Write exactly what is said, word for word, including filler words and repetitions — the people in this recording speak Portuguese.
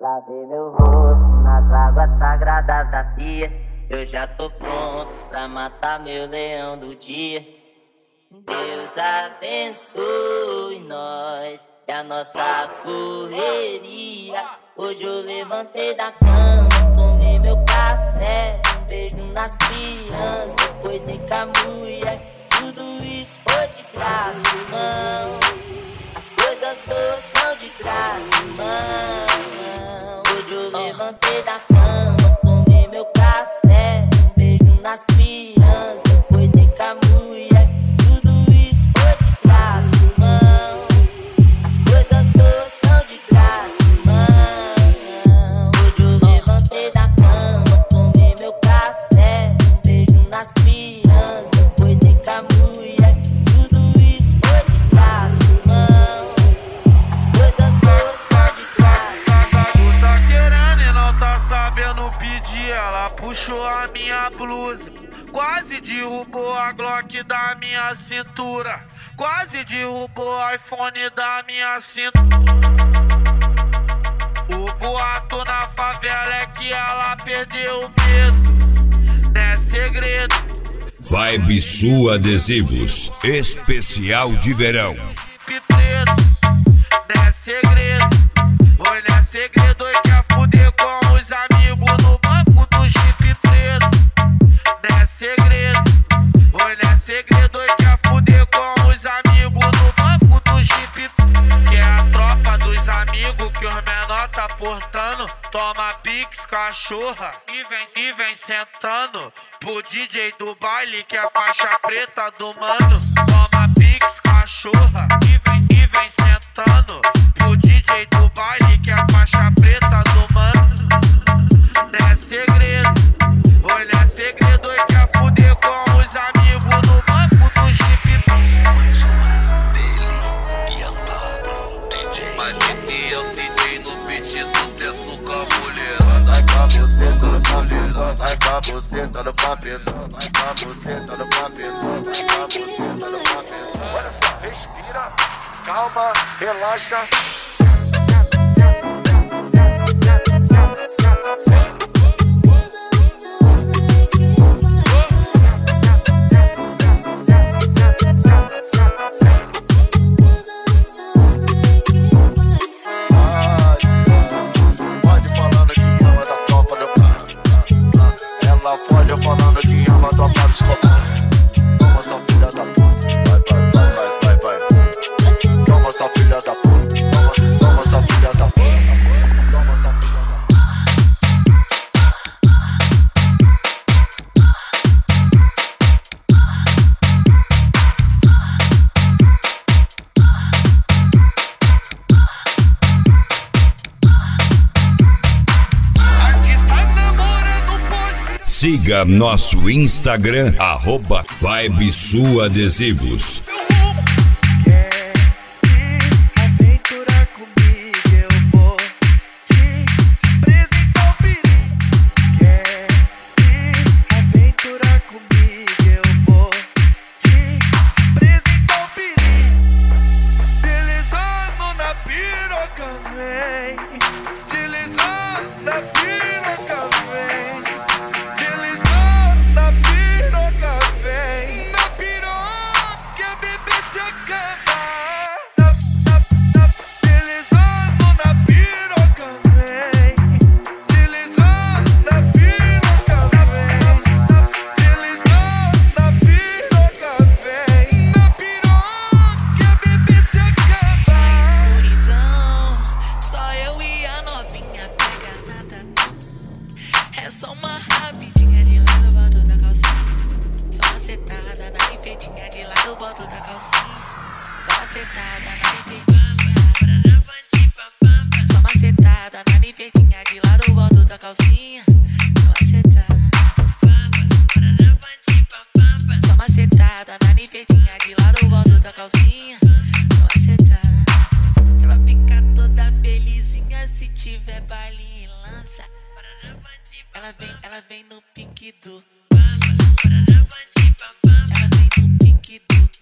Lavei meu rosto nas águas sagradas da pia. Eu já tô pronto pra matar meu leão do dia. Deus abençoe nós e a nossa correria. Hoje eu levantei da cama, tomei meu café, um beijo nas crianças, coisei com a mulher. Tudo isso foi de graça, irmão. As coisas boas são de graça, irmão. Hoje eu levantei da cama, tomei meu café, um beijo nas crianças, coisei com a mulher. Tudo isso foi de graça, irmão. As coisas boas são de graça, irmão. Hoje eu levantei da cama, tomei meu café, um beijo nas crianças, coisei com a mulher. Tudo isso foi de graça, irmão. As coisas boas são de graça. Tu tá querendo e não tá sabendo pedir. Ela puxou a minha blusa, quase derrubou a Glock da minha cintura, quase derrubou o iPhone da minha cintura. O boato na favela é que ela perdeu o medo, não é segredo. Vibe Sul Adesivos, especial de verão. Não é segredo, oi, não é segredo. Oi, quer fuder com os amigos no banco do Jeep preto. Não é segredo, oi, não é segredo. Oi, quer fuder com os amigos no banco do Jeep preto. Que é a tropa dos amigos que os menor tá portando. Toma pix, cachorra e vem, e vem sentando pro D J do baile que é a faixa preta do mano. Toma pix, cachorra e vem, e vem sentando pro D J do baile que é a faixa preta do mano. Não é segredo, oi, não é segredo. Oi, quer fuder com os amigos no banco do Jeep. Mas esse é o C J no beat, sucesso com a mulher. Vai com a buceta no cabeça, vai com a buceta no cabeça, vai com a buceta no cabeça, vai com a buceta no cabeça. Olha só, respira, calma, relaxa. Pode falando que ama a tropa do escobar. Toma sua filha da puta, vai, vai, vai, vai, vai, vai. Toma sua filha da puta, toma, toma sua filha da puta, toma sua filha da puta. Siga nosso Instagram, arroba Vibe Sul Adesivos. Ela vem, ela vem no pique do. Ela vem no pique do.